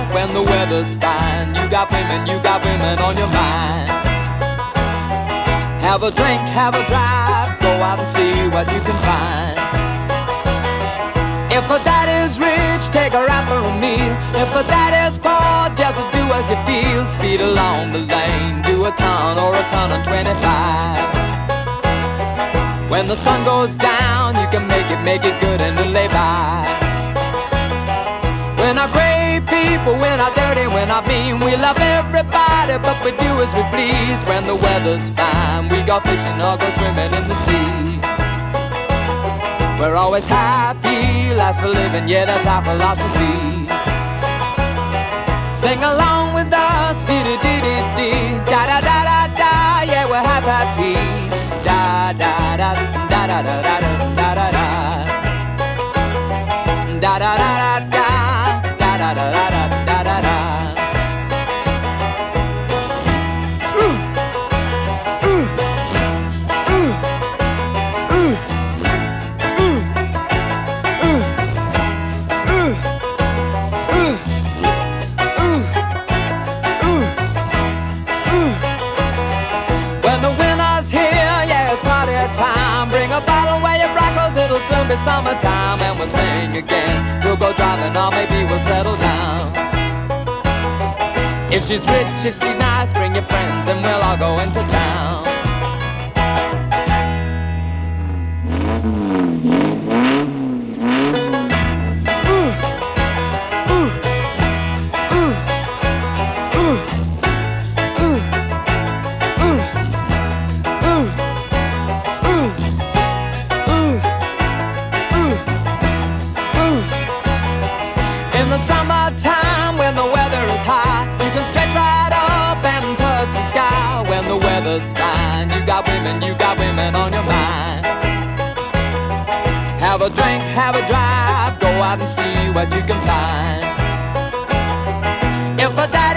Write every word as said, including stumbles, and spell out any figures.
when the weather's fine. You got women, you got women on your mind. Have a drink, have a drive, go out and see what you can find. If her daddy's rich, take her out for a meal. If her daddy's poor, just do as you feel. Speed along the lane, do a ton or a ton on twenty-five. When the sun goes down, you can make it, make it good and lay by. We're not great people, we're not dirty, we're not mean. We love everybody, but we do as we please. When the weather's fine, we go fishing or go swimming in the sea. We're always happy, last for living, yeah, that's our philosophy. Sing along with us, dee-dee-dee-dee-dee, da-da-da-da-da, yeah, we're happy, happy. Da-da-da-da-da-da-da-da-da-da-da, da-da-da-da-da, da-da-da-da-da-da-da-da. Time. Bring a bottle where you brought, cause it'll soon be summertime. And we'll sing again, we'll go driving or maybe we'll settle down. If she's rich, if she's nice, bring your friends and we'll all go into town. Fine. You got women, you got women on your mind. Have a drink, have a drive, go out and see what you can find. If a daddy